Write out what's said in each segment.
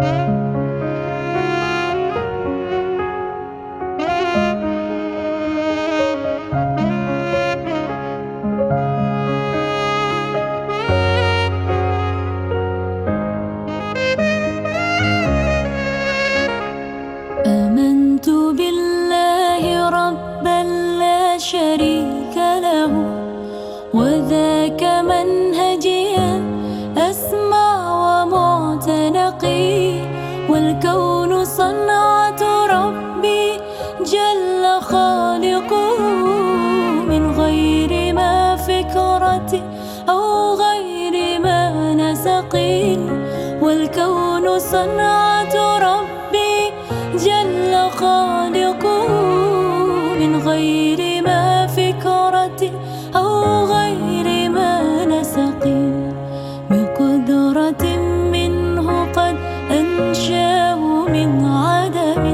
آمنت بالله ربا لا شريك له، وذاك منهجي أسمع ومعتنقي، والكون صنعة ربي جل خالقه، من غير ما فكرة أو غير ما نسق، والكون صنعة ربي جل خالقه، من غير ما فكرة أو غير ما نسق، بقدرة منه قد أنشاه من عدم،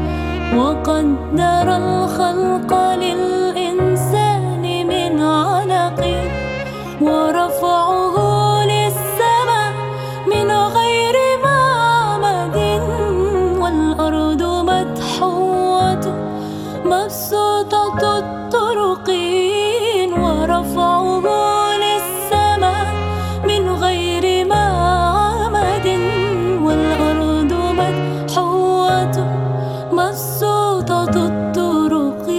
وقدر الخلق للإنسان من علق، ورفعه للسماء من غير معمد، والأرض مدحوة مبسوطة الطرق، ورفعه للسماء من غير معمد، والأرض مدحوة مبسوطة الطرق.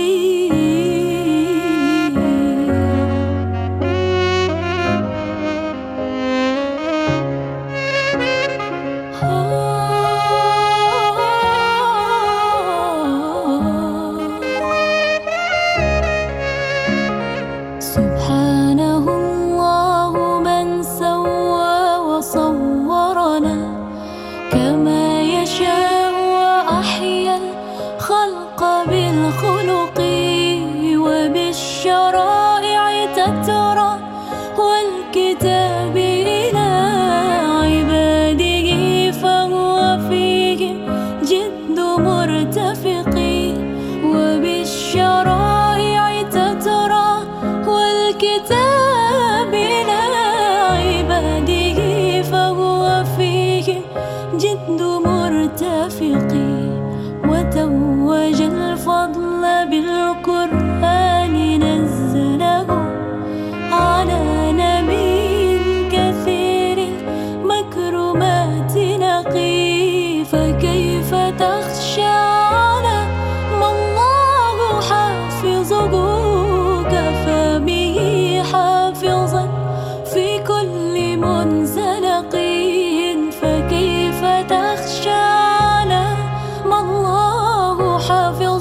سبحانه الله من سوى وصورنا كما يشاء، وأحيا الخلق بالخلق وبالشرائع تترى، والكتاب إلى عباده فهو فيهم جد مرتفق، وبالشرائع تترى والكتاب إلى عباده فهو فيهم جد مرتفق، وتوج الفضل بالقرآن نزله على نبي كثير المكرمات نقي، فكيف تخشى على ما الله حافظه، كفى به حافظا في كل منزلق، فكيف تخشى على ما الله حافظ